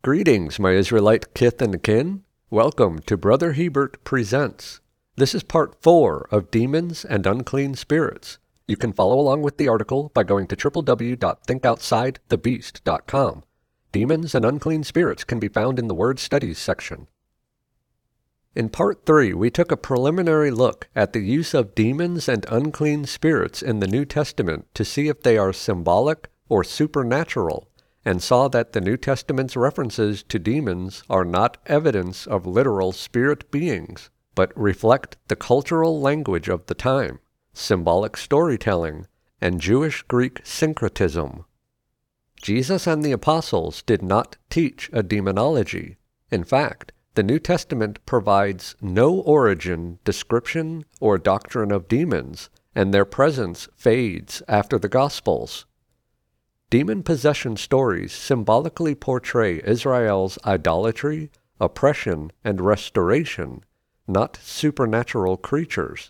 Greetings, my Israelite kith and kin. Welcome to Brother Hebert Presents. This is part 4 of Demons and Unclean Spirits. You can follow along with the article by going to www.thinkoutsidethebeast.com. Demons and Unclean Spirits can be found in the Word Studies section. In part 3, we took a preliminary look at the use of demons and unclean spirits in the New Testament to see if they are symbolic or supernatural, and saw that the New Testament's references to demons are not evidence of literal spirit beings, but reflect the cultural language of the time, symbolic storytelling, and Jewish-Greek syncretism. Jesus and the apostles did not teach a demonology. In fact, the New Testament provides no origin, description, or doctrine of demons, and their presence fades after the Gospels. Demon possession stories symbolically portray Israel's idolatry, oppression, and restoration, not supernatural creatures.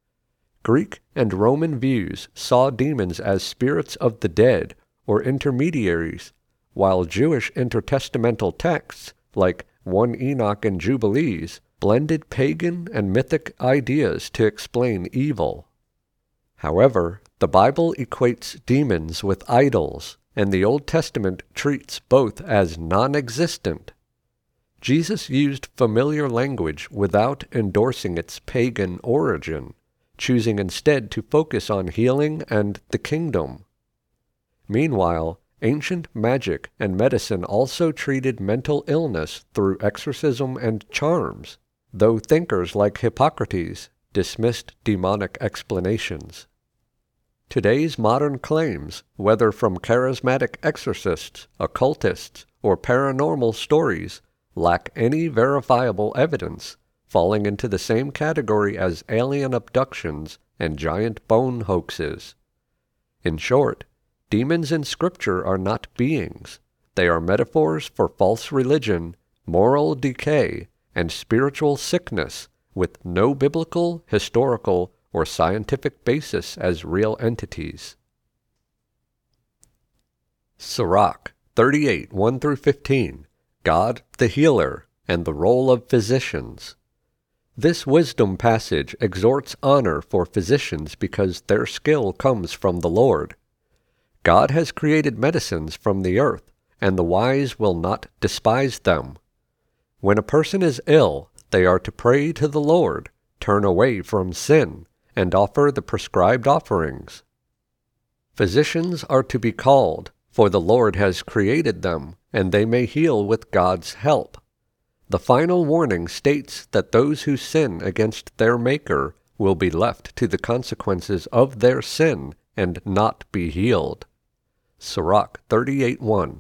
Greek and Roman views saw demons as spirits of the dead or intermediaries, while Jewish intertestamental texts, like 1 Enoch and Jubilees, blended pagan and mythic ideas to explain evil. However, the Bible equates demons with idols, and the Old Testament treats both as non-existent. Jesus used familiar language without endorsing its pagan origin, choosing instead to focus on healing and the kingdom. Meanwhile, ancient magic and medicine also treated mental illness through exorcism and charms, though thinkers like Hippocrates dismissed demonic explanations. Today's modern claims, whether from charismatic exorcists, occultists, or paranormal stories, lack any verifiable evidence, falling into the same category as alien abductions and giant bone hoaxes. In short, demons in Scripture are not beings. They are metaphors for false religion, moral decay, and spiritual sickness, with no biblical, historical, or scientific basis as real entities. Sirach 38, 1-15, God the Healer, and the Role of Physicians. This wisdom passage exhorts honor for physicians because their skill comes from the Lord. God has created medicines from the earth, and the wise will not despise them. When a person is ill, they are to pray to the Lord, turn away from sin, and offer the prescribed offerings. Physicians are to be called, for the Lord has created them, and they may heal with God's help. The final warning states that those who sin against their Maker will be left to the consequences of their sin and not be healed. Sirach 38:1.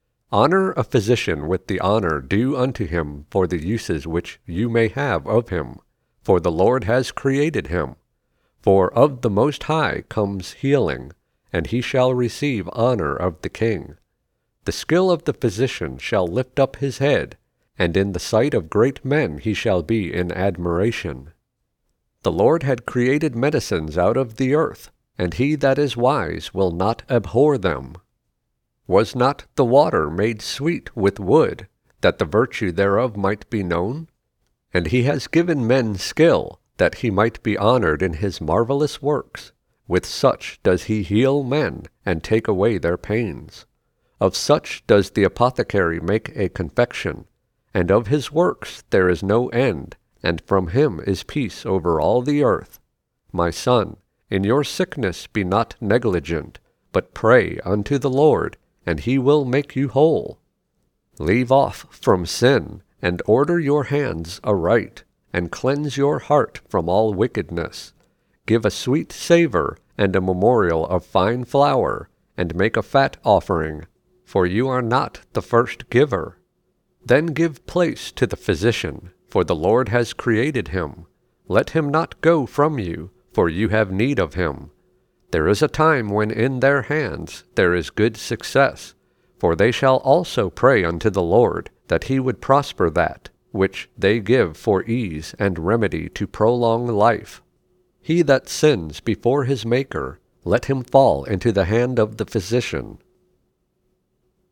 Honor a physician with the honor due unto him for the uses which you may have of him, for the Lord has created him. For of the Most High comes healing, and he shall receive honor of the king. The skill of the physician shall lift up his head, and in the sight of great men he shall be in admiration. The Lord had created medicines out of the earth, and he that is wise will not abhor them. Was not the water made sweet with wood, that the virtue thereof might be known? And he has given men skill, that he might be honored in his marvelous works. With such does he heal men, and take away their pains. Of such does the apothecary make a confection, and of his works there is no end, and from him is peace over all the earth. My son, in your sickness be not negligent, but pray unto the Lord, and he will make you whole. Leave off from sin, and order your hands aright, and cleanse your heart from all wickedness. Give a sweet savor, and a memorial of fine flour, and make a fat offering, for you are not the first giver. Then give place to the physician, for the Lord has created him. Let him not go from you, for you have need of him. There is a time when in their hands there is good success, for they shall also pray unto the Lord, that he would prosper that which they give for ease and remedy to prolong life. He that sins before his Maker, let him fall into the hand of the physician.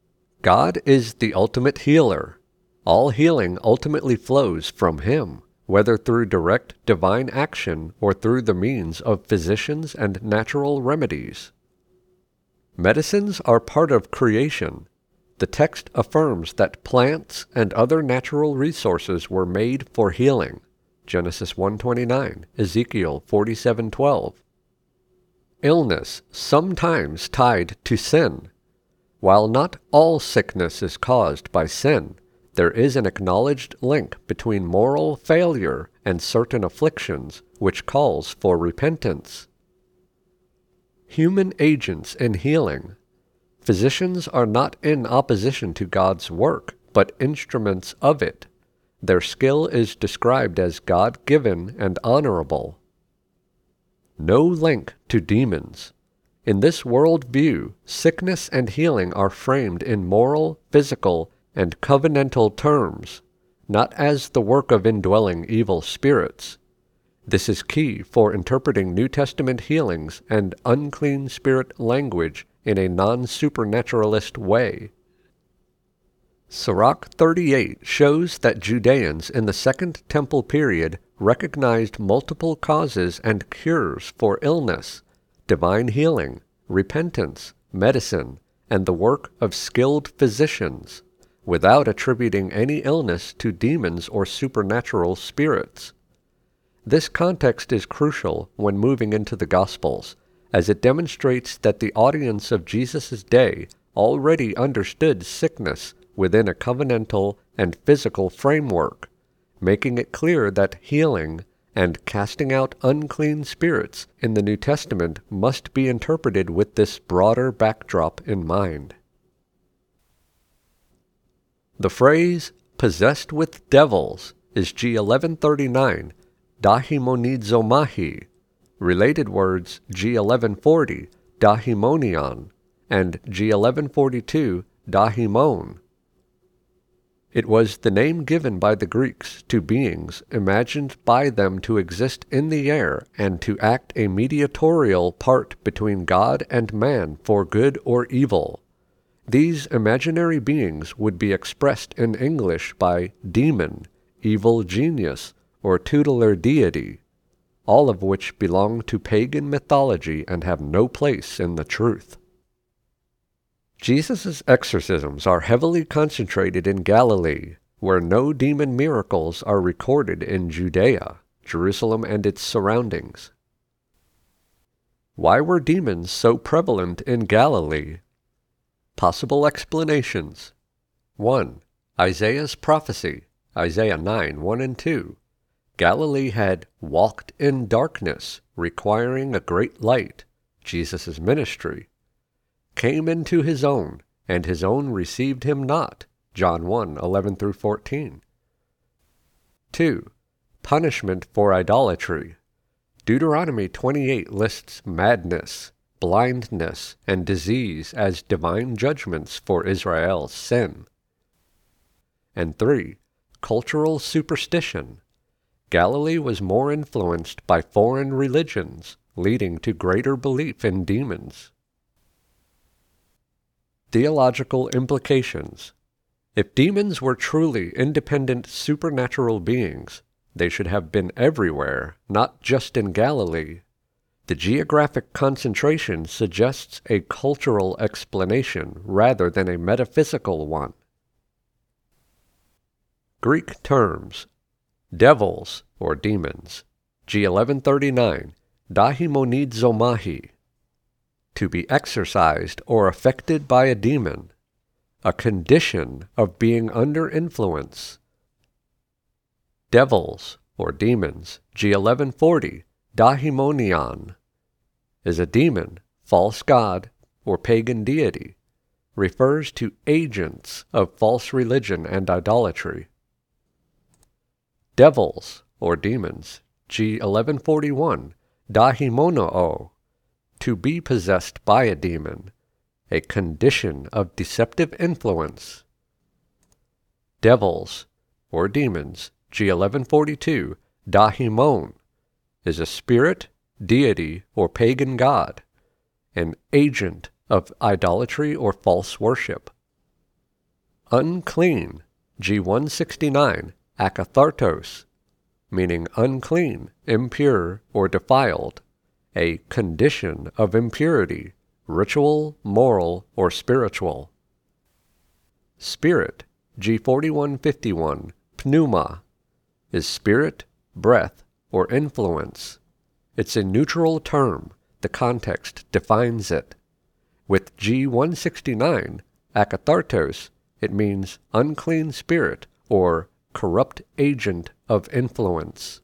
God is the ultimate healer. All healing ultimately flows from Him, whether through direct divine action or through the means of physicians and natural remedies. Medicines are part of creation. The text affirms that plants and other natural resources were made for healing. Genesis 1:29, Ezekiel 47:12. Illness sometimes tied to sin. While not all sickness is caused by sin, there is an acknowledged link between moral failure and certain afflictions which calls for repentance. Human agents in healing. Physicians are not in opposition to God's work, but instruments of it. Their skill is described as God-given and honorable. No link to demons. In this world view, sickness and healing are framed in moral, physical, and covenantal terms, not as the work of indwelling evil spirits. This is key for interpreting New Testament healings and unclean spirit language in a non-supernaturalist way. Sirach 38 shows that Judeans in the Second Temple period recognized multiple causes and cures for illness, divine healing, repentance, medicine, and the work of skilled physicians, without attributing any illness to demons or supernatural spirits. This context is crucial when moving into the Gospels, as it demonstrates that the audience of Jesus' day already understood sickness within a covenantal and physical framework, making it clear that healing and casting out unclean spirits in the New Testament must be interpreted with this broader backdrop in mind. The phrase, possessed with devils, is G 1139, dahimonizomahi. Related words G 1140, dahimonion, and G 1142, dahimon. It was the name given by the Greeks to beings imagined by them to exist in the air and to act a mediatorial part between God and man for good or evil. These imaginary beings would be expressed in English by demon, evil genius, or tutelar deity, all of which belong to pagan mythology and have no place in the truth. Jesus' exorcisms are heavily concentrated in Galilee, where no demon miracles are recorded in Judea, Jerusalem and its surroundings. Why were demons so prevalent in Galilee? Possible explanations. 1. Isaiah's prophecy, Isaiah 9, 1 and 2. Galilee had walked in darkness, requiring a great light, Jesus' ministry. Came into his own, and his own received him not, John 1, 11 through 14. 2. Punishment for idolatry. Deuteronomy 28 lists madness, blindness, and disease as divine judgments for Israel's sin. And 3. Cultural superstition. Galilee was more influenced by foreign religions, leading to greater belief in demons. Theological implications. If demons were truly independent supernatural beings, they should have been everywhere, not just in Galilee. The geographic concentration suggests a cultural explanation rather than a metaphysical one. Greek terms. Devils, or demons, G 1139, dahimonizomahi. To be exorcised or affected by a demon, a condition of being under influence. Devils, or demons, G 1140, dahimonion, is a demon, false god, or pagan deity, refers to agents of false religion and idolatry. Devils, or demons, G 1141, dahimonoo, to be possessed by a demon, a condition of deceptive influence. Devils, or demons, G 1142, dahimon, is a spirit, deity, or pagan god, an agent of idolatry or false worship. unclean, G169, akathartos, meaning unclean, impure, or defiled, a condition of impurity, ritual, moral, or spiritual. Spirit, G4151, pneuma, is spirit, breath, or influence. It's a neutral term. The context defines it. With G169, akathartos, it means unclean spirit or corrupt agent of influence.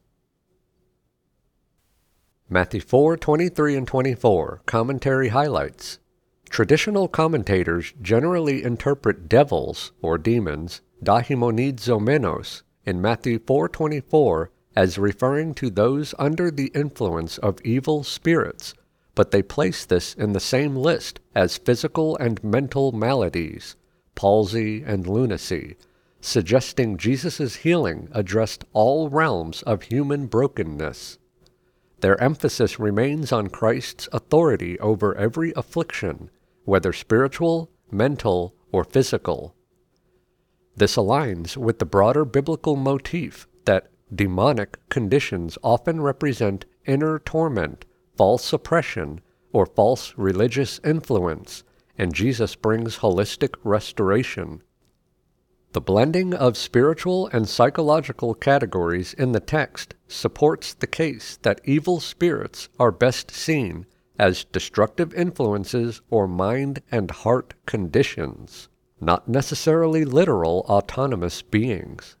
Matthew 4:23 and 24, commentary highlights. Traditional commentators generally interpret devils, or demons, daimonizomenos, in Matthew 4:24 as referring to those under the influence of evil spirits, but they place this in the same list as physical and mental maladies, palsy and lunacy, suggesting Jesus' healing addressed all realms of human brokenness. Their emphasis remains on Christ's authority over every affliction, whether spiritual, mental, or physical. This aligns with the broader biblical motif that demonic conditions often represent inner torment, false oppression, or false religious influence, and Jesus brings holistic restoration. The blending of spiritual and psychological categories in the text supports the case that evil spirits are best seen as destructive influences or mind and heart conditions, not necessarily literal autonomous beings.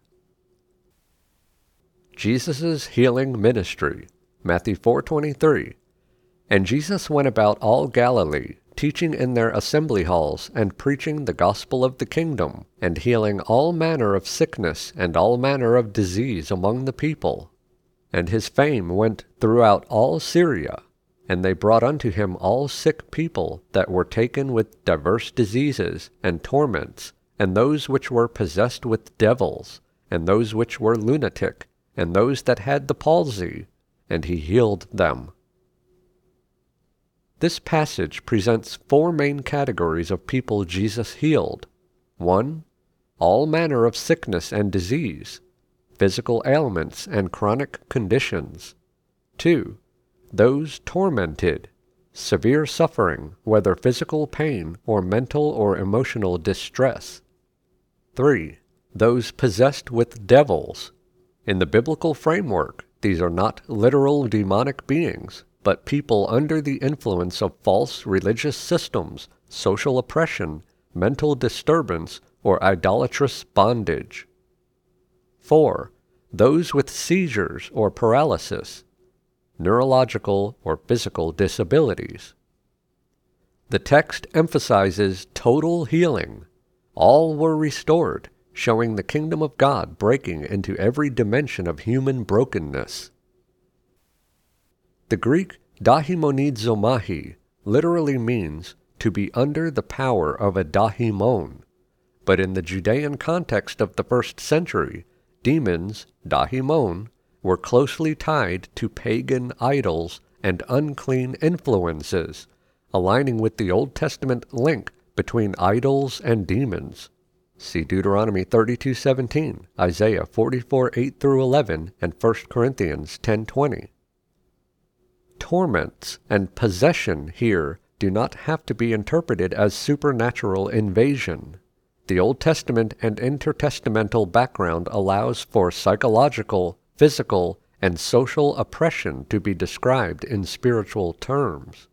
Jesus' healing ministry, Matthew 4:23. And Jesus went about all Galilee, teaching in their assembly halls, and preaching the gospel of the kingdom, and healing all manner of sickness and all manner of disease among the people. And his fame went throughout all Syria, and they brought unto him all sick people that were taken with diverse diseases and torments, and those which were possessed with devils, and those which were lunatic, and those that had the palsy, and he healed them. This passage presents four main categories of people Jesus healed. 1. All manner of sickness and disease, physical ailments and chronic conditions. 2. Those tormented, severe suffering, whether physical pain or mental or emotional distress. 3. Those possessed with devils. In the biblical framework, these are not literal demonic beings, but people under the influence of false religious systems, social oppression, mental disturbance, or idolatrous bondage. 4. Those with seizures or paralysis, neurological or physical disabilities. The text emphasizes total healing. All were restored, showing the kingdom of God breaking into every dimension of human brokenness. The Greek daimonizomahi literally means to be under the power of a daimon, but in the Judean context of the 1st century, demons, daimon, were closely tied to pagan idols and unclean influences, aligning with the Old Testament link between idols and demons. See Deuteronomy 32:17, Isaiah 44:8-11, and 1 Corinthians 10:20. Torments and possession here do not have to be interpreted as supernatural invasion. The Old Testament and intertestamental background allows for psychological, physical, and social oppression to be described in spiritual terms.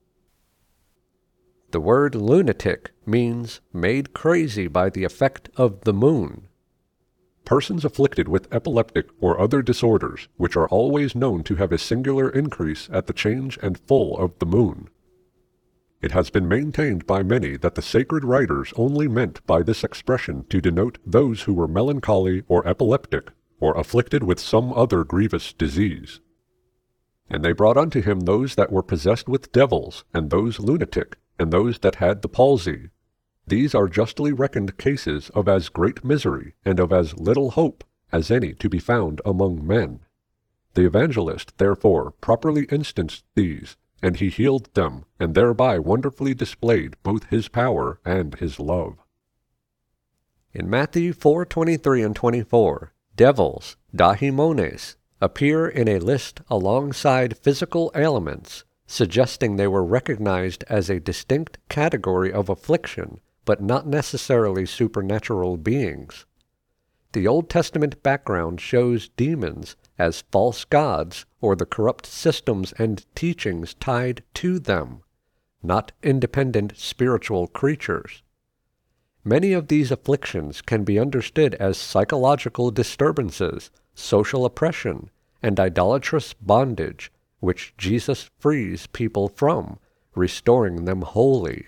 The word lunatic means made crazy by the effect of the moon. Persons afflicted with epileptic or other disorders, which are always known to have a singular increase at the change and full of the moon. It has been maintained by many that the sacred writers only meant by this expression to denote those who were melancholy or epileptic, or afflicted with some other grievous disease. And they brought unto him those that were possessed with devils, and those lunatic, and those that had the palsy. These are justly reckoned cases of as great misery and of as little hope as any to be found among men. The evangelist, therefore, properly instanced these, and he healed them, and thereby wonderfully displayed both his power and his love. In Matthew 4:23 and 24, devils, daimones, appear in a list alongside physical ailments, suggesting they were recognized as a distinct category of affliction, but not necessarily supernatural beings. The Old Testament background shows demons as false gods or the corrupt systems and teachings tied to them, not independent spiritual creatures. Many of these afflictions can be understood as psychological disturbances, social oppression, and idolatrous bondage, which Jesus frees people from, restoring them wholly.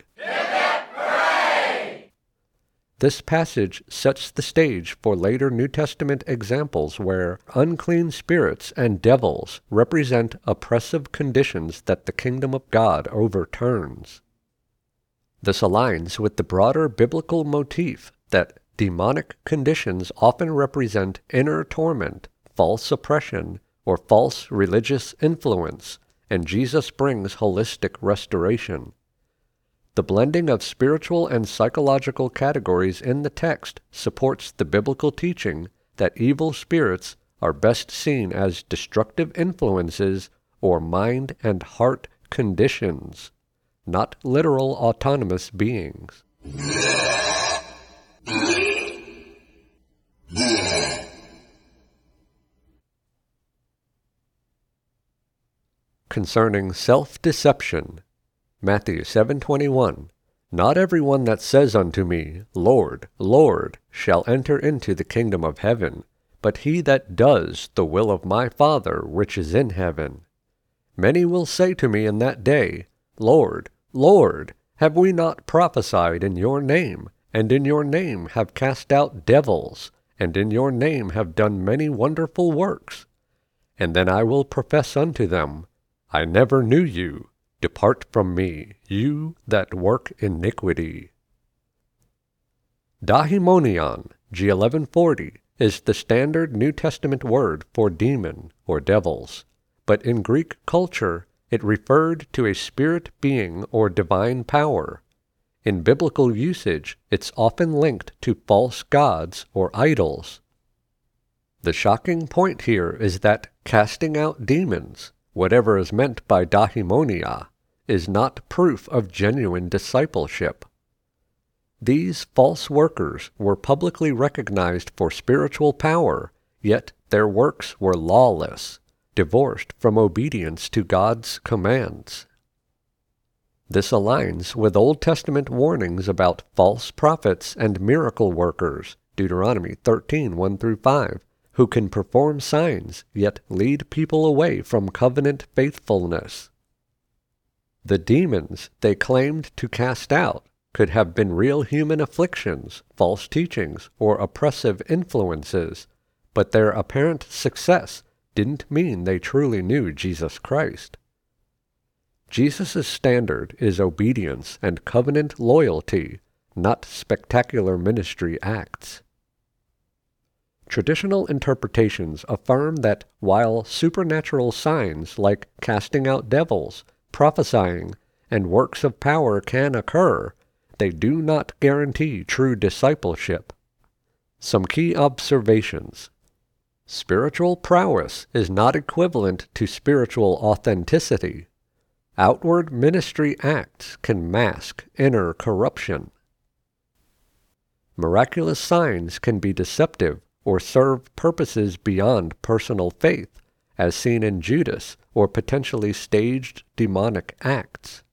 This passage sets the stage for later New Testament examples where unclean spirits and devils represent oppressive conditions that the kingdom of God overturns. This aligns with the broader biblical motif that demonic conditions often represent inner torment, false oppression, or false religious influence, and Jesus brings holistic restoration. The blending of spiritual and psychological categories in the text supports the biblical teaching that evil spirits are best seen as destructive influences or mind and heart conditions, not literal autonomous beings. Concerning self-deception, Matthew 7:21, Not everyone that says unto me, Lord, Lord, shall enter into the kingdom of heaven, but he that does the will of my Father which is in heaven. Many will say to me in that day, Lord, Lord, have we not prophesied in your name, and in your name have cast out devils, and in your name have done many wonderful works? And then I will profess unto them, I never knew you. Depart from me, you that work iniquity. Daimonion, G1140, is the standard New Testament word for demon or devils, but in Greek culture it referred to a spirit being or divine power. In biblical usage, it's often linked to false gods or idols. The shocking point here is that casting out demons, whatever is meant by daimonia, is not proof of genuine discipleship. These false workers were publicly recognized for spiritual power, yet their works were lawless, divorced from obedience to God's commands. This aligns with Old Testament warnings about false prophets and miracle workers, Deuteronomy 13:1-5, who can perform signs yet lead people away from covenant faithfulness. The demons they claimed to cast out could have been real human afflictions, false teachings, or oppressive influences, but their apparent success didn't mean they truly knew Jesus Christ. Jesus' standard is obedience and covenant loyalty, not spectacular ministry acts. Traditional interpretations affirm that while supernatural signs like casting out devils, prophesying, and works of power can occur, they do not guarantee true discipleship. Some key observations. Spiritual prowess is not equivalent to spiritual authenticity. Outward ministry acts can mask inner corruption. Miraculous signs can be deceptive or serve purposes beyond personal faith, as seen in Judas or potentially staged demonic acts.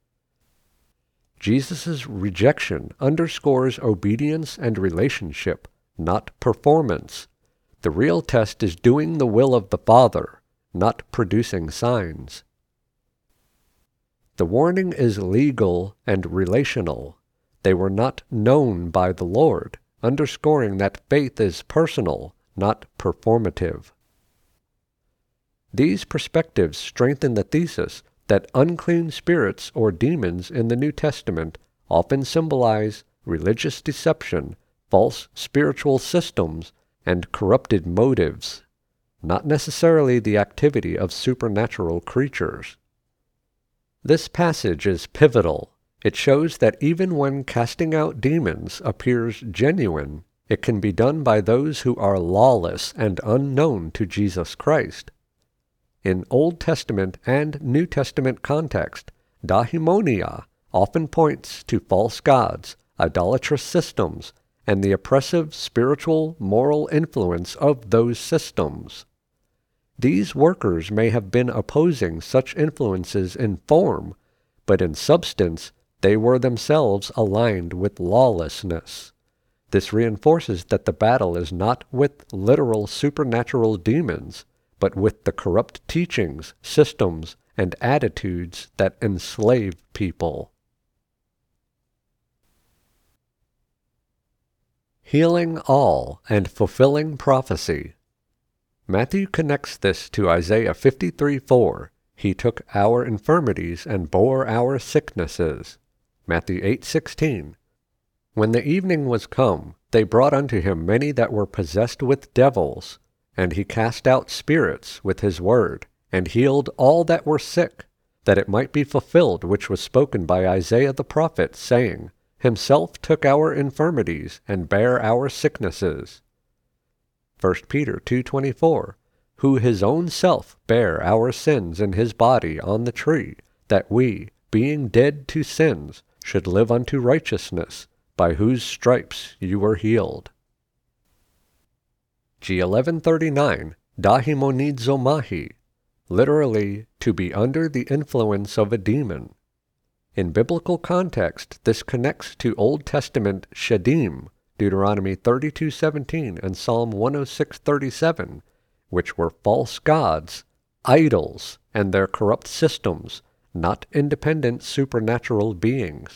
Jesus' rejection underscores obedience and relationship, not performance. The real test is doing the will of the Father, not producing signs. The warning is legal and relational. They were not known by the Lord, underscoring that faith is personal, not performative. These perspectives strengthen the thesis that unclean spirits or demons in the New Testament often symbolize religious deception, false spiritual systems, and corrupted motives, not necessarily the activity of supernatural creatures. This passage is pivotal. It shows that even when casting out demons appears genuine, it can be done by those who are lawless and unknown to Jesus Christ. In Old Testament and New Testament context, daimonia often points to false gods, idolatrous systems, and the oppressive spiritual, moral influence of those systems. These workers may have been opposing such influences in form, but in substance they were themselves aligned with lawlessness. This reinforces that the battle is not with literal supernatural demons, but with the corrupt teachings, systems, and attitudes that enslave people. Healing all and fulfilling prophecy. Matthew connects this to Isaiah 53:4. He took our infirmities and bore our sicknesses. Matthew 8:16. When the evening was come, they brought unto him many that were possessed with devils, and he cast out spirits with his word, and healed all that were sick, that it might be fulfilled which was spoken by Isaiah the prophet, saying, Himself took our infirmities, and bare our sicknesses. 1 Peter 2:24, who his own self bare our sins in his body on the tree, that we, being dead to sins, should live unto righteousness, by whose stripes you were healed. G1139, daimonizomahi, literally, to be under the influence of a demon. In biblical context, this connects to Old Testament shedim, Deuteronomy 32:17 and Psalm 106:37, which were false gods, idols, and their corrupt systems, not independent supernatural beings.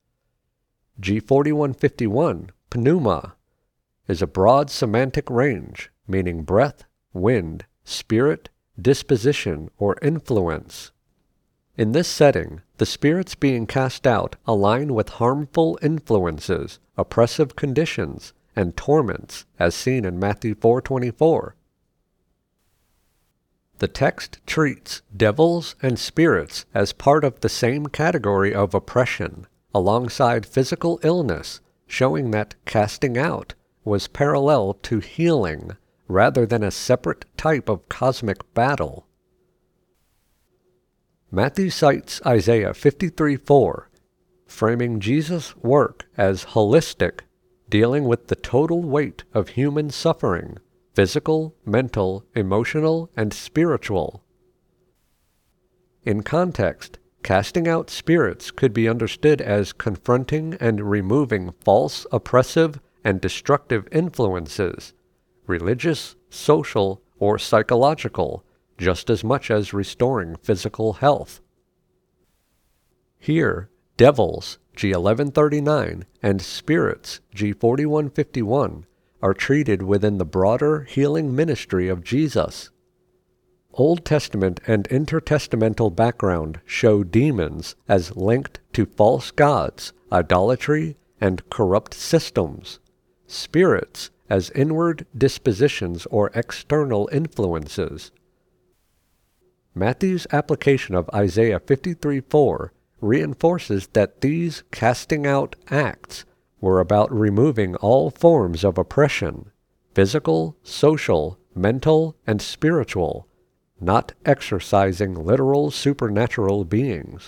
G4151, pneuma, is a broad semantic range, meaning breath, wind, spirit, disposition, or influence. In this setting, the spirits being cast out align with harmful influences, oppressive conditions, and torments, as seen in Matthew 4:24. The text treats devils and spirits as part of the same category of oppression, alongside physical illness, showing that casting out was parallel to healing, rather than a separate type of cosmic battle. Matthew cites Isaiah 53:4, framing Jesus' work as holistic, dealing with the total weight of human suffering, physical, mental, emotional, and spiritual. In context, casting out spirits could be understood as confronting and removing false, oppressive, and destructive influences, religious, social, or psychological, just as much as restoring physical health. Here, devils, G1139, and spirits, G4151, are treated within the broader healing ministry of Jesus. Old Testament and intertestamental background show demons as linked to false gods, idolatry, and corrupt systems, spirits as inward dispositions or external influences. Matthew's application of Isaiah 53:4 reinforces that these casting out acts were about removing all forms of oppression, physical, social, mental, and spiritual, not exorcising literal supernatural beings.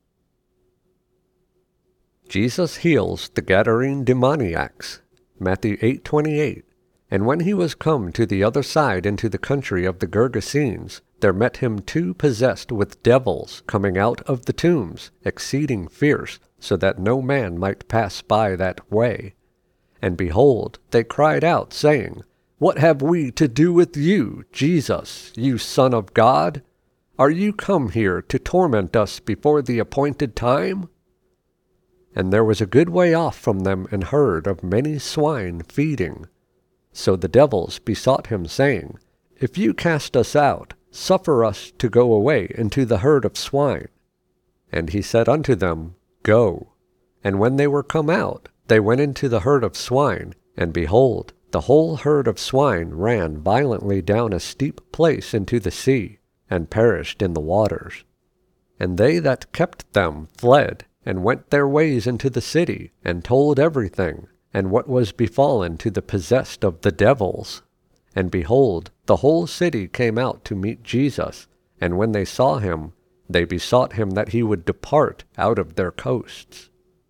Jesus heals the Gadarene demoniacs, Matthew 8:28, and when he was come to the other side into the country of the Gergesenes, there met him 2 possessed with devils coming out of the tombs, exceeding fierce, so that no man might pass by that way. And behold, they cried out, saying, What have we to do with you, Jesus, you Son of God? Are you come here to torment us before the appointed time? And there was a good way off from them an herd of many swine feeding. So the devils besought him, saying, If you cast us out, suffer us to go away into the herd of swine. And he said unto them, Go. And when they were come out, they went into the herd of swine, and behold, the whole herd of swine ran violently down a steep place into the sea, and perished in the waters. And they that kept them fled, and went their ways into the city, and told everything, and what was befallen to the possessed of the devils. And behold, the whole city came out to meet Jesus, and when they saw him, they besought him that he would depart out of their coasts.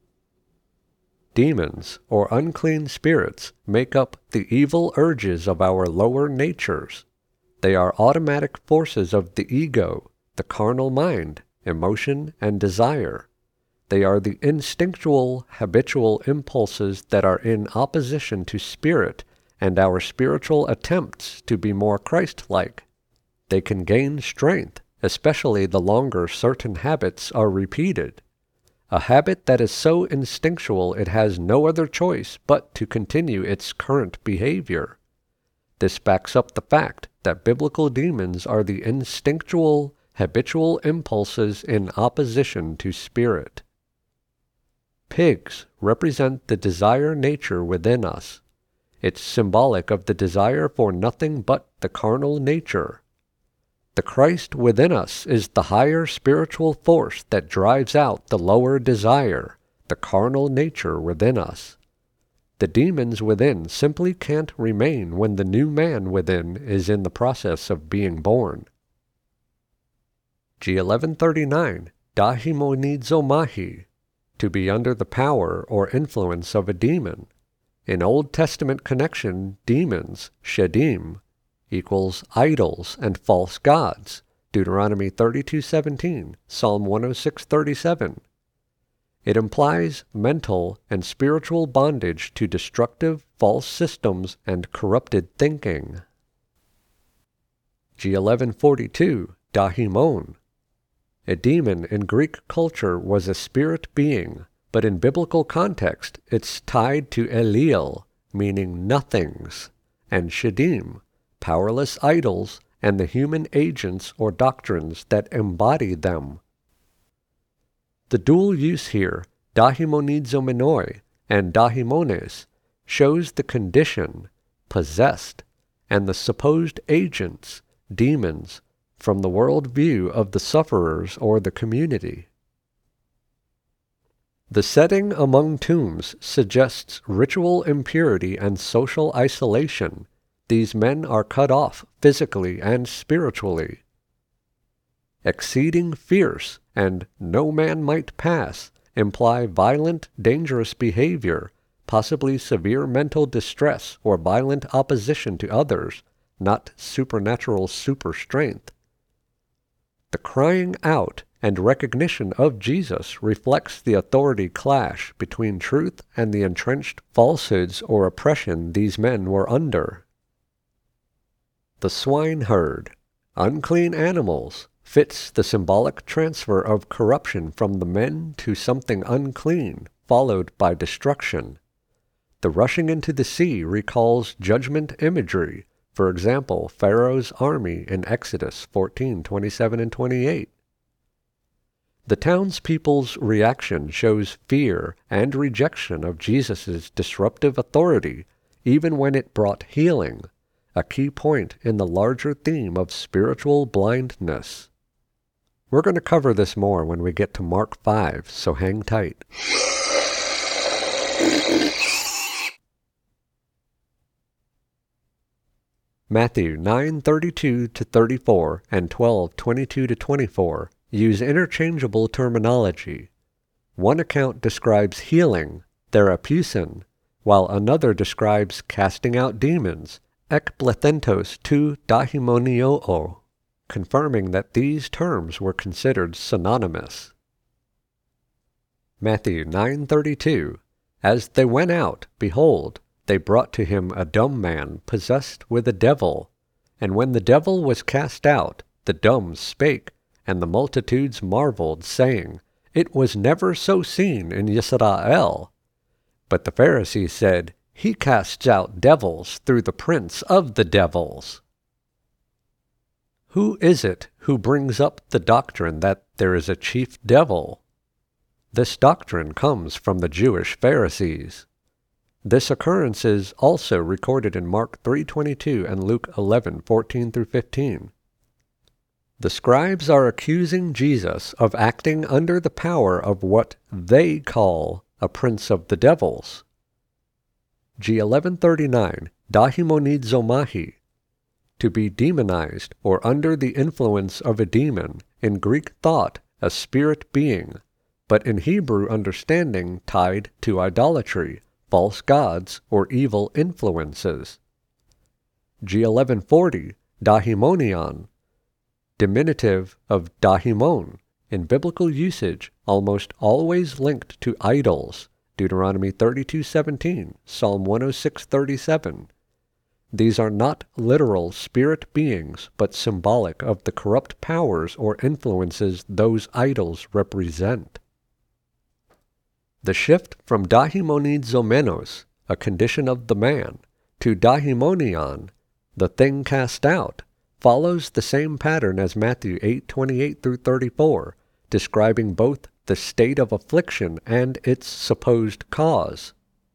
Demons, or unclean spirits, make up the evil urges of our lower natures. They are automatic forces of the ego, the carnal mind, emotion, and desire. They are the instinctual, habitual impulses that are in opposition to spirit and our spiritual attempts to be more Christ-like. They can gain strength, especially the longer certain habits are repeated. A habit that is so instinctual it has no other choice but to continue its current behavior. This backs up the fact that biblical demons are the instinctual, habitual impulses in opposition to spirit. Pigs represent the desire nature within us. It's symbolic of the desire for nothing but the carnal nature. The Christ within us is the higher spiritual force that drives out the lower desire, the carnal nature within us. The demons within simply can't remain when the new man within is in the process of being born. G1139, Dahimonizo Mahi, to be under the power or influence of a demon. In Old Testament connection, demons, shedim, equals idols and false gods, Deuteronomy 32:17, Psalm 106:37. It implies mental and spiritual bondage to destructive false systems and corrupted thinking. G1142, Dahimon. A demon in Greek culture was a spirit being, but in biblical context it's tied to Elil, meaning nothings, and Shedim, powerless idols, and the human agents or doctrines that embody them. The dual use here, dahimonizomenoi and dahimones, shows the condition, possessed, and the supposed agents, demons, from the world view of the sufferers or the community. The setting among tombs suggests ritual impurity and social isolation. These men are cut off physically and spiritually. Exceeding fierce and no man might pass imply violent, dangerous behavior, possibly severe mental distress or violent opposition to others, not supernatural super-strength. The crying out and recognition of Jesus reflects the authority clash between truth and the entrenched falsehoods or oppression these men were under. The swineherd, unclean animals, fits the symbolic transfer of corruption from the men to something unclean, followed by destruction. The rushing into the sea recalls judgment imagery, for example, Pharaoh's army in Exodus 14:27 and 28. The townspeople's reaction shows fear and rejection of Jesus' disruptive authority, even when it brought healing, a key point in the larger theme of spiritual blindness. We're going to cover this more when we get to Mark 5, so hang tight. Matthew 9:32-34 and 12:22-24 use interchangeable terminology. One account describes healing, therapeusin, while another describes casting out demons, ekplethentos tu dahimonioo, confirming that these terms were considered synonymous. Matthew 9:32, As they went out, behold, they brought to him a dumb man possessed with a devil. And when the devil was cast out, the dumb spake, and the multitudes marveled, saying, It was never so seen in Yisrael. But the Pharisees said, He casts out devils through the prince of the devils. Who is it who brings up the doctrine that there is a chief devil? This doctrine comes from the Jewish Pharisees. This occurrence is also recorded in Mark 3:22 and Luke 11:14-15. The scribes are accusing Jesus of acting under the power of what they call a prince of the devils. G 1139, daimonizomahi, to be demonized or under the influence of a demon, in Greek thought a spirit being, but in Hebrew understanding tied to idolatry, false gods, or evil influences. G 1140, daimonion, diminutive of daimon, in biblical usage almost always linked to idols, Deuteronomy 32:17, Psalm 106:37. These are not literal spirit beings, but symbolic of the corrupt powers or influences those idols represent. The shift from daimonizomenos, a condition of the man, to daimonion, the thing cast out, follows the same pattern as Matthew 8:28-34, describing both the state of affliction and its supposed cause.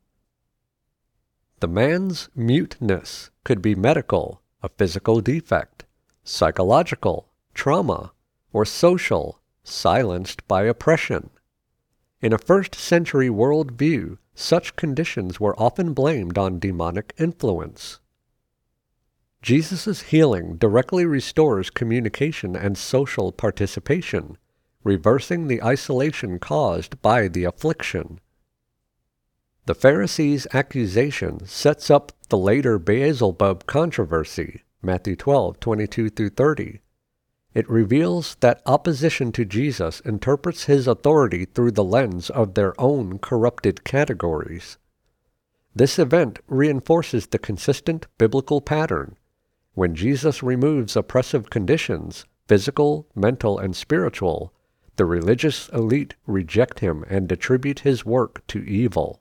The man's muteness could be medical, a physical defect, psychological, trauma, or social, silenced by oppression. In a first-century worldview, such conditions were often blamed on demonic influence. Jesus' healing directly restores communication and social participation, reversing the isolation caused by the affliction. The Pharisees' accusation sets up the later Beelzebub controversy, Matthew 12:22-30. It reveals that opposition to Jesus interprets his authority through the lens of their own corrupted categories. This event reinforces the consistent biblical pattern. When Jesus removes oppressive conditions, physical, mental, and spiritual, the religious elite reject him and attribute his work to evil.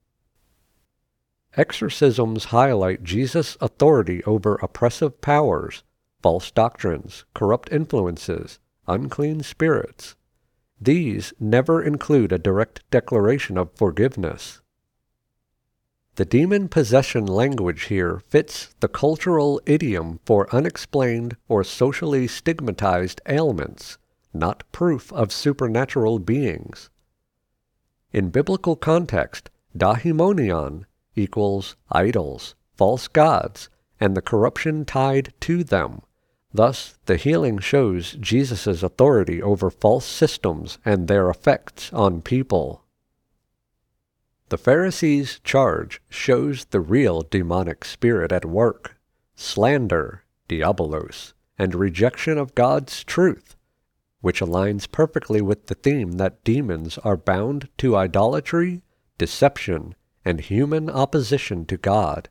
Exorcisms highlight Jesus' authority over oppressive powers, false doctrines, corrupt influences, unclean spirits. These never include a direct declaration of forgiveness. The demon possession language here fits the cultural idiom for unexplained or socially stigmatized ailments, not proof of supernatural beings. In biblical context, daimonion equals idols, false gods, and the corruption tied to them. Thus, the healing shows Jesus' authority over false systems and their effects on people. The Pharisees' charge shows the real demonic spirit at work: slander, diabolos, and rejection of God's truth, which aligns perfectly with the theme that demons are bound to idolatry, deception, and human opposition to God.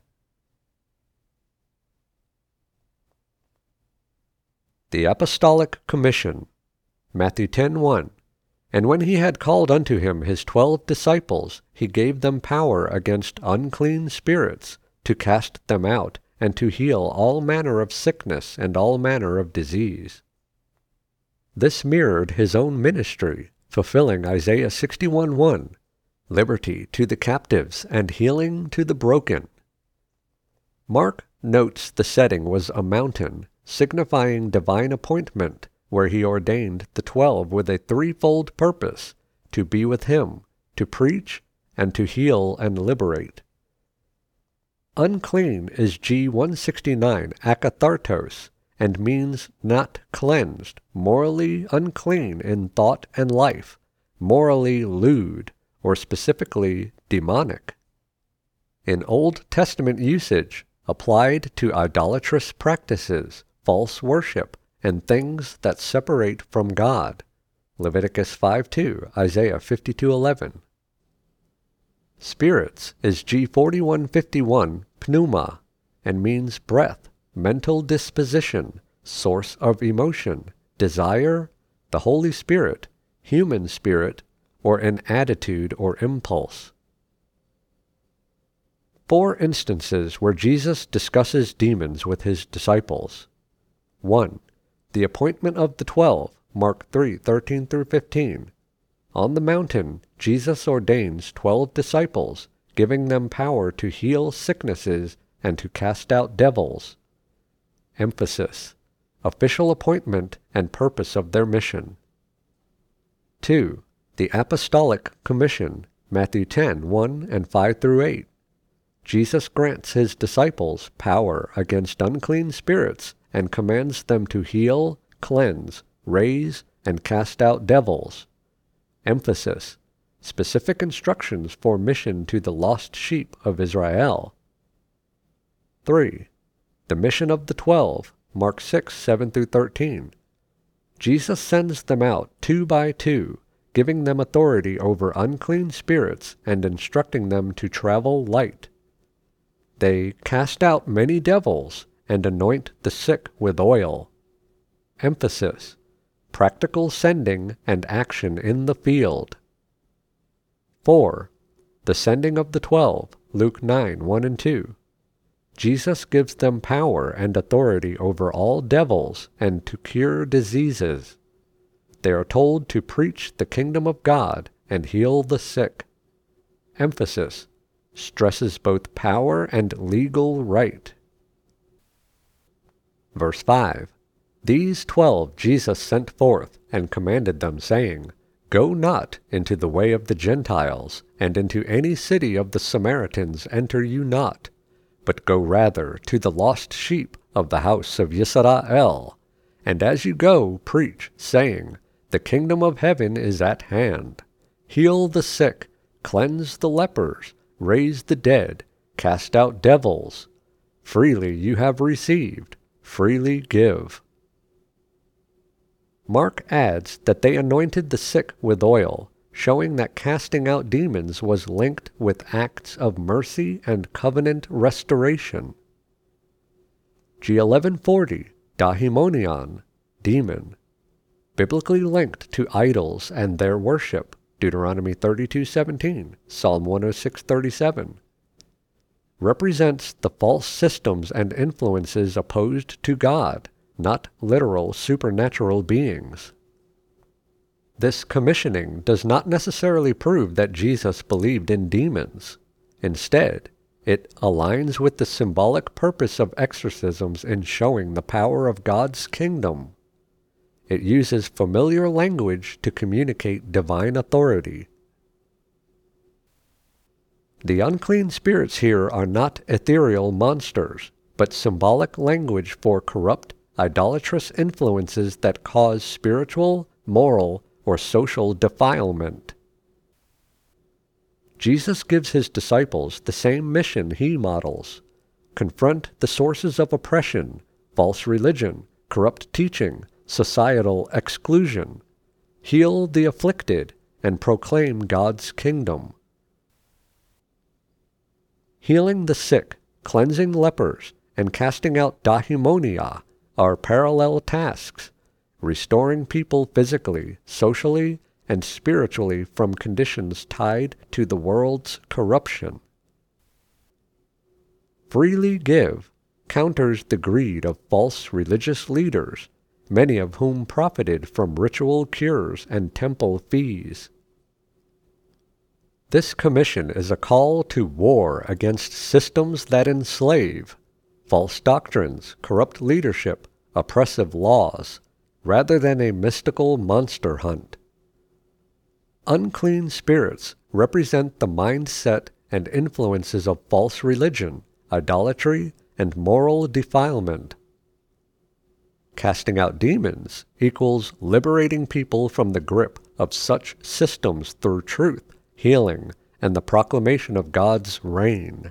The Apostolic Commission, Matthew 10:1. And when he had called unto him his 12 disciples, he gave them power against unclean spirits, to cast them out, and to heal all manner of sickness and all manner of disease. This mirrored his own ministry, fulfilling Isaiah 61:1, liberty to the captives and healing to the broken. Mark notes the setting was a mountain, signifying divine appointment, where he ordained the 12 with a threefold purpose: to be with him, to preach, and to heal and liberate. Unclean is G 169 akathartos, and means not cleansed, morally unclean in thought and life, morally lewd, or specifically demonic. In Old Testament usage, applied to idolatrous practices, false worship, and things that separate from God. Leviticus 5:2, Isaiah 52:11. Spirits is G 4151 pneuma, and means breath, mental disposition, source of emotion, desire, the Holy Spirit, human spirit, or an attitude or impulse. 4 instances where Jesus discusses demons with his disciples. 1. The appointment of the 12, Mark 3:13-15. On the mountain, Jesus ordains 12 disciples, giving them power to heal sicknesses and to cast out devils. Emphasis: official appointment and purpose of their mission. 2. The Apostolic Commission, Matthew 10:1 and 5 through 8. Jesus grants his disciples power against unclean spirits and commands them to heal, cleanse, raise, and cast out devils. Emphasis: specific instructions for mission to the lost sheep of Israel. 3. The mission of the 12, Mark 6:7 through 13. Jesus sends them out 2 by 2, giving them authority over unclean spirits and instructing them to travel light. They cast out many devils and anoint the sick with oil. Emphasis: practical sending and action in the field. 4. The sending of the 12, Luke 9:1 and 2. Jesus gives them power and authority over all devils and to cure diseases. They are told to preach the kingdom of God and heal the sick. Emphasis: stresses both power and legal right. Verse 5. These 12 Jesus sent forth, and commanded them, saying, Go not into the way of the Gentiles, and into any city of the Samaritans enter you not, but go rather to the lost sheep of the house of Yisrael. And as you go, preach, saying, The kingdom of heaven is at hand. Heal the sick, cleanse the lepers, raise the dead, cast out devils. Freely you have received, freely give. Mark adds that they anointed the sick with oil, showing that casting out demons was linked with acts of mercy and covenant restoration. G1140, daimonion, demon, biblically linked to idols and their worship, Deuteronomy 32:17, Psalm 106:37, represents the false systems and influences opposed to God, not literal supernatural beings. This commissioning does not necessarily prove that Jesus believed in demons. Instead, it aligns with the symbolic purpose of exorcisms in showing the power of God's kingdom. It uses familiar language to communicate divine authority. The unclean spirits here are not ethereal monsters, but symbolic language for corrupt, idolatrous influences that cause spiritual, moral, or social defilement. Jesus gives his disciples the same mission he models: confront the sources of oppression, false religion, corrupt teaching, societal exclusion, heal the afflicted, and proclaim God's kingdom. Healing the sick, cleansing lepers, and casting out daimonia are parallel tasks, restoring people physically, socially, and spiritually from conditions tied to the world's corruption. Freely give counters the greed of false religious leaders, many of whom profited from ritual cures and temple fees. This commission is a call to war against systems that enslave, false doctrines, corrupt leadership, oppressive laws, rather than a mystical monster hunt. Unclean spirits represent the mindset and influences of false religion, idolatry, and moral defilement. Casting out demons equals liberating people from the grip of such systems through truth, healing, and the proclamation of God's reign.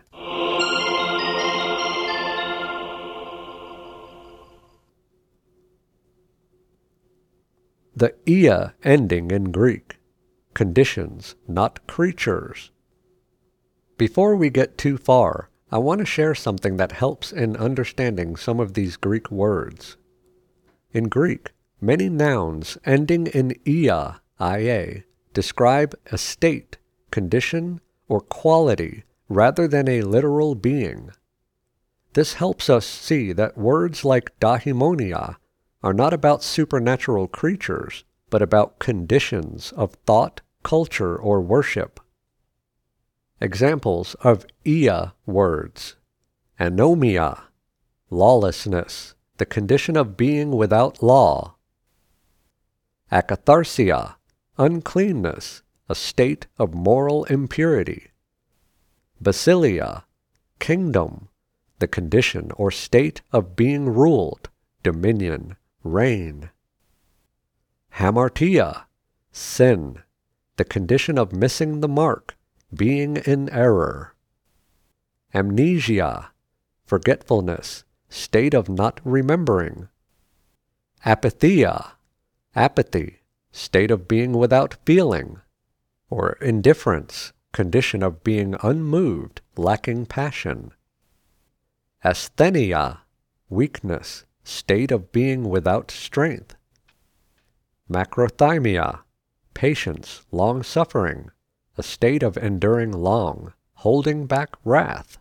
The ia ending in Greek, conditions, not creatures. Before we get too far, I want to share something that helps in understanding some of these Greek words. In Greek, many nouns ending in ia, describe a state, condition, or quality rather than a literal being. This helps us see that words like daimonia are not about supernatural creatures, but about conditions of thought, culture, or worship. Examples of ia words: anomia, lawlessness, the condition of being without law. Akatharsia, uncleanness, a state of moral impurity. Basileia, kingdom, the condition or state of being ruled, dominion, reign. Hamartia, sin, the condition of missing the mark, being in error. Amnesia, forgetfulness, state of not remembering. Apatheia, apathy, state of being without feeling. Or indifference, condition of being unmoved, lacking passion. Asthenia, weakness, state of being without strength. Macrothymia, patience, long-suffering, a state of enduring long, holding back wrath.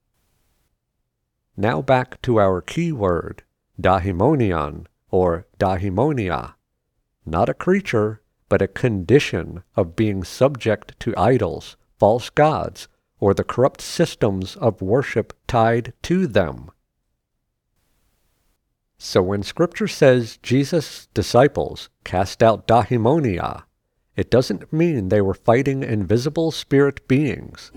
Now back to our key word, daimonion, or daimonia, not a creature, but a condition of being subject to idols, false gods, or the corrupt systems of worship tied to them. So when Scripture says Jesus' disciples cast out daimonia, it doesn't mean they were fighting invisible spirit beings.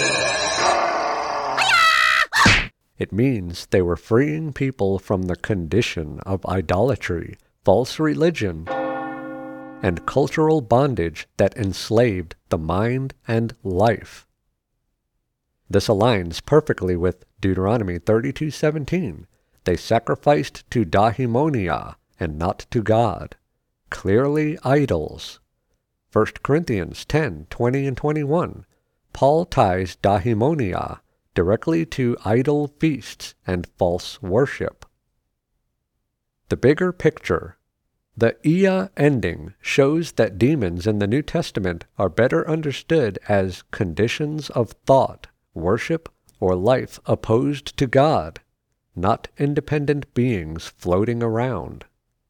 It means they were freeing people from the condition of idolatry, false religion, and cultural bondage that enslaved the mind and life. This aligns perfectly with Deuteronomy 32:17. They sacrificed to daimonia and not to God, clearly idols. 1 Corinthians 10:20 and 21. Paul ties daimonia directly to idol feasts and false worship. The bigger picture. The Ia ending shows that demons in the New Testament are better understood as conditions of thought, worship, or life opposed to God, not independent beings floating around.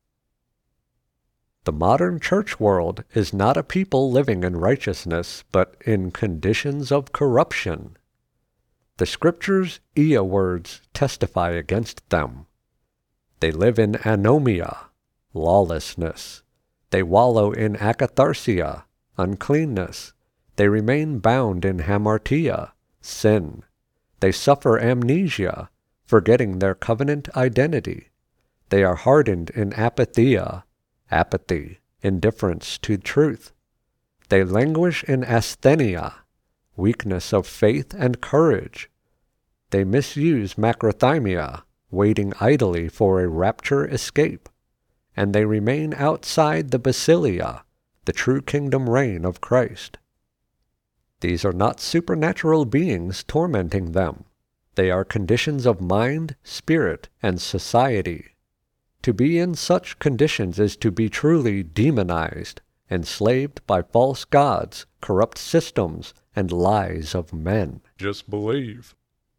The modern church world is not a people living in righteousness, but in conditions of corruption. The Scripture's Ia words testify against them. They live in anomia, lawlessness. They wallow in akatharsia, uncleanness. They remain bound in hamartia, sin. They suffer amnesia, forgetting their covenant identity. They are hardened in apatheia, apathy, indifference to truth. They languish in asthenia, weakness of faith and courage. They misuse macrothymia, waiting idly for a rapture escape. And they remain outside the basileia, the true kingdom reign of Christ. These are not supernatural beings tormenting them. They are conditions of mind, spirit, and society. To be in such conditions is to be truly demonized, enslaved by false gods, corrupt systems, and lies of men. Just believe.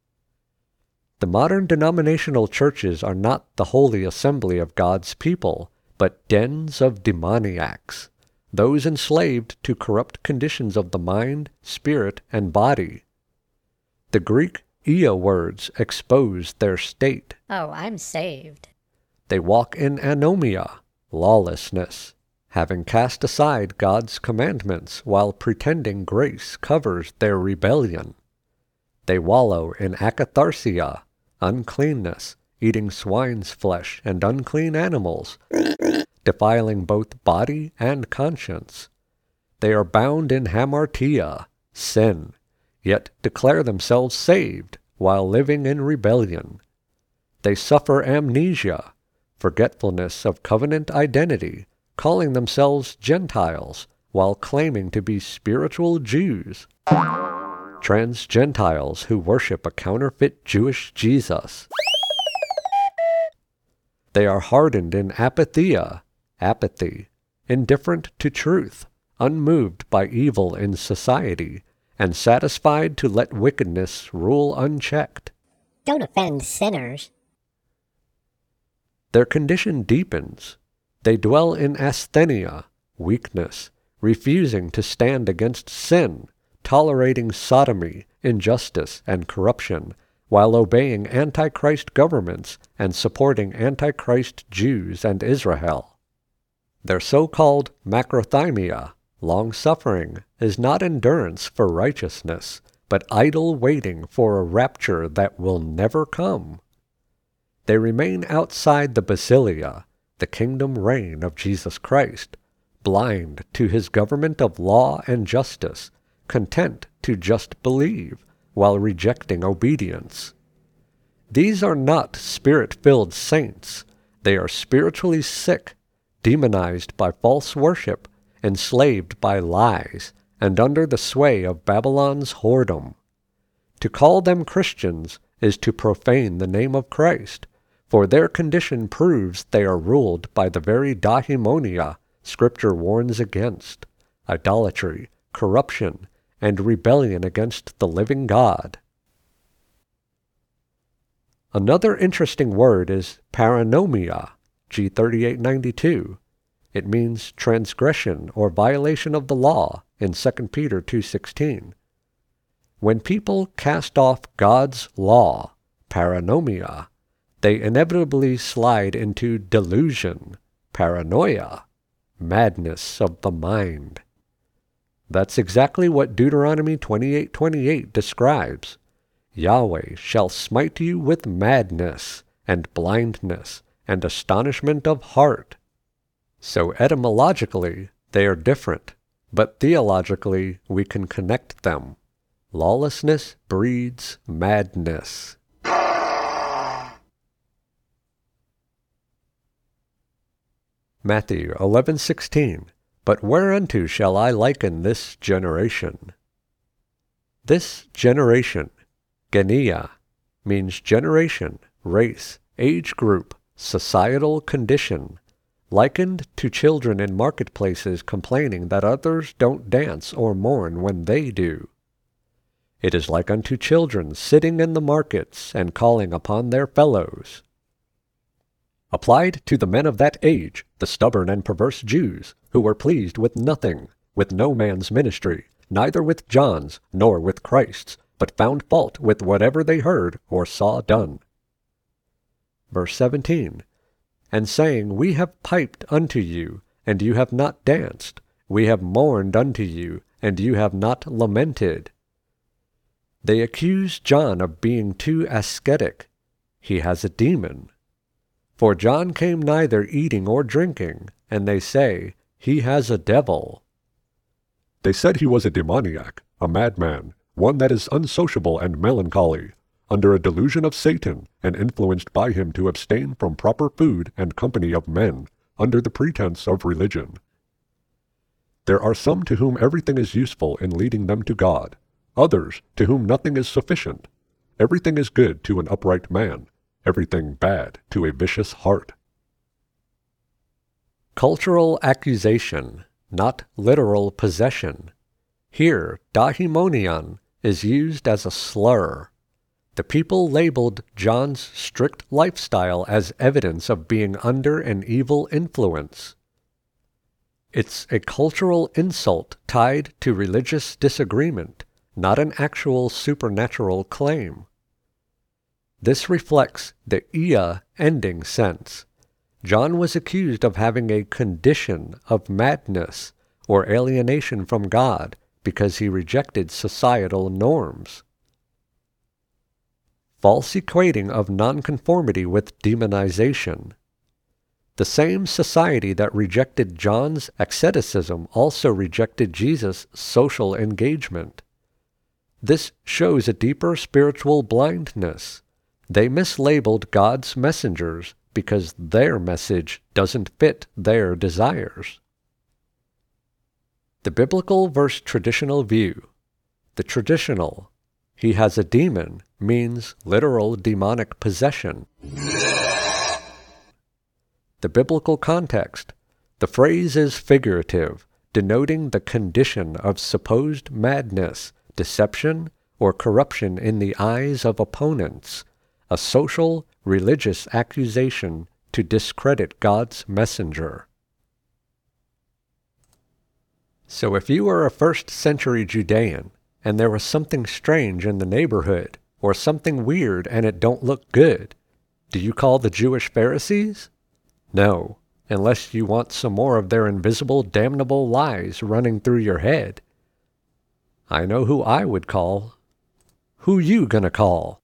The modern denominational churches are not the holy assembly of God's people, but dens of demoniacs, those enslaved to corrupt conditions of the mind, spirit, and body. The Greek Ia words expose their state. Oh, I'm saved. They walk in anomia, lawlessness, having cast aside God's commandments while pretending grace covers their rebellion. They wallow in akatharsia, uncleanness, eating swine's flesh and unclean animals, defiling both body and conscience. They are bound in hamartia, sin, yet declare themselves saved while living in rebellion. They suffer amnesia, forgetfulness of covenant identity, calling themselves Gentiles while claiming to be spiritual Jews. Trans-Gentiles who worship a counterfeit Jewish Jesus. They are hardened in apatheia, apathy, indifferent to truth, unmoved by evil in society, and satisfied to let wickedness rule unchecked. Don't offend sinners. Their condition deepens. They dwell in asthenia, weakness, refusing to stand against sin, tolerating sodomy, injustice, and corruption, while obeying Antichrist governments and supporting Antichrist Jews and Israel. Their so-called macrothymia, long-suffering, is not endurance for righteousness, but idle waiting for a rapture that will never come. They remain outside the basilia, the kingdom reign of Jesus Christ, blind to his government of law and justice, content to just believe, while rejecting obedience. These are not spirit-filled saints. They are spiritually sick, demonized by false worship, enslaved by lies, and under the sway of Babylon's whoredom. To call them Christians is to profane the name of Christ, for their condition proves they are ruled by the very daimonia Scripture warns against: idolatry, corruption, and rebellion against the living God. Another interesting word is paranomia, G3892. It means transgression or violation of the law in 2 Peter 2:16. When people cast off God's law, paranomia, they inevitably slide into delusion, paranoia, madness of the mind. That's exactly what Deuteronomy 28:28 describes. Yahweh shall smite you with madness and blindness and astonishment of heart. So etymologically, they are different, but theologically we can connect them. Lawlessness breeds madness. Matthew 11:16. But whereunto shall I liken this generation? This generation, Genia, means generation, race, age group, societal condition, likened to children in marketplaces complaining that others don't dance or mourn when they do. It is like unto children sitting in the markets and calling upon their fellows. Applied to the men of that age, the stubborn and perverse Jews, who were pleased with nothing, with no man's ministry, neither with John's nor with Christ's, but found fault with whatever they heard or saw done. Verse 17. And saying, We have piped unto you, and you have not danced. We have mourned unto you, and you have not lamented. They accuse John of being too ascetic. He has a demon. For John came neither eating or drinking, and they say, He has a devil. They said he was a demoniac, a madman, one that is unsociable and melancholy, under a delusion of Satan, and influenced by him to abstain from proper food and company of men, under the pretense of religion. There are some to whom everything is useful in leading them to God, others to whom nothing is sufficient. Everything is good to an upright man, everything bad to a vicious heart. Cultural accusation, not literal possession. Here, daimonion is used as a slur. The people labeled John's strict lifestyle as evidence of being under an evil influence. It's a cultural insult tied to religious disagreement, not an actual supernatural claim. This reflects the ia ending sense. John was accused of having a condition of madness or alienation from God because he rejected societal norms. False equating of nonconformity with demonization. The same society that rejected John's asceticism also rejected Jesus' social engagement. This shows a deeper spiritual blindness. They mislabeled God's messengers because their message doesn't fit their desires. The biblical versus traditional view. The traditional, he has a demon, means literal demonic possession. The biblical context. The phrase is figurative, denoting the condition of supposed madness, deception, or corruption in the eyes of opponents, a social, religious accusation to discredit God's messenger. So if you were a first-century Judean, and there was something strange in the neighborhood, or something weird and it don't look good, do you call the Jewish Pharisees? No, unless you want some more of their invisible, damnable lies running through your head. I know who I would call. Who you gonna call?